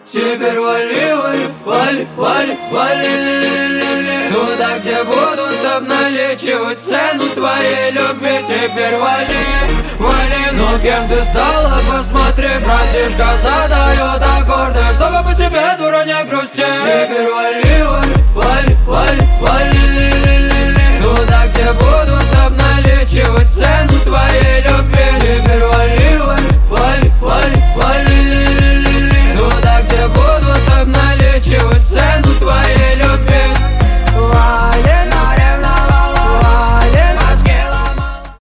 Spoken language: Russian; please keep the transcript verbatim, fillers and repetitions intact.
Теперь вали, вали, вали, вали, вали, туда, где будут обналичивать цену твоей любви. Теперь вали, вали, но кем ты стала, посмотри, братишка задает аккорды, чтобы по тебе, дура, не грусти. Теперь вали, вали, вали.